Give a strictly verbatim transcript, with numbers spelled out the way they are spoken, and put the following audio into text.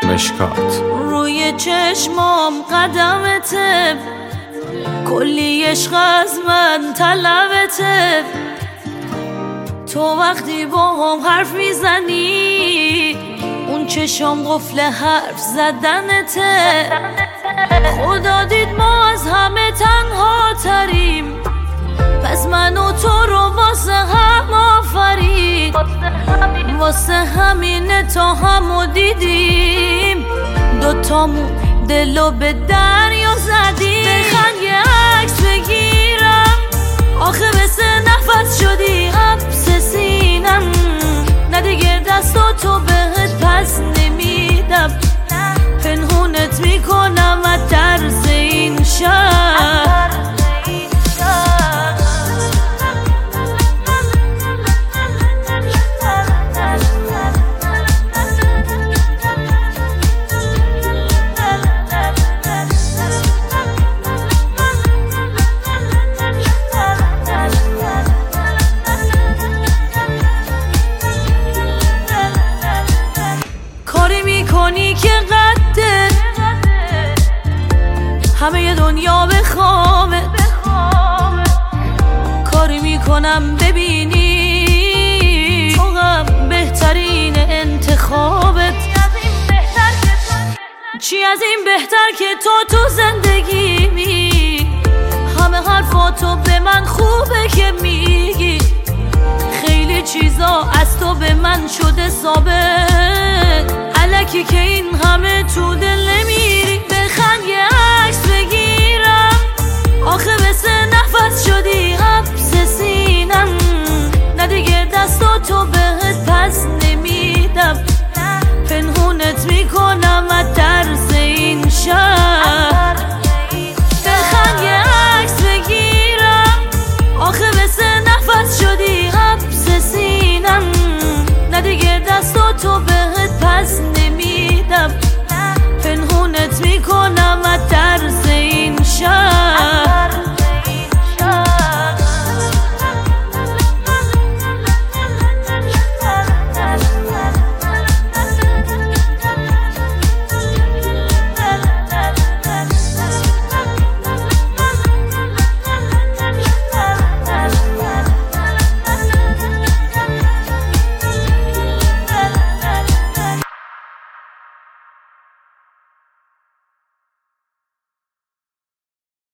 مشکات. روی چشمام قدمته، کلی عشق از من طلبته. تو وقتی با هم حرف میزنی اون چشام قفل حرف زدنته. خدا دید ما از همه تنها تریم، پس من و تو رو واسه هم آفرید. واسه همینه تا همو دیدیم، دوتامون دلو به دریا زدیم. بخند یه عکس بگیرم، آخه مثل نفس شدی حبس سینم. نه دیگه دستاتو بهت پس نمیدم، پنهونت میکنم از درز این شهر. کنی که قده همه دنیا بخوامه، کاری میکنم ببینی تو هم بهترین انتخابت. چی از این بهتر که تو تو زندگی می، همه حرفاتو به من خوبه که میگی. خیلی چیزا از تو به من شده ثابت، الکی که این همه تو دل نمیری. بخند یه عکس بگیرم، آخه مثل نفس شدی حبس سینم. نه دیگه دستاتو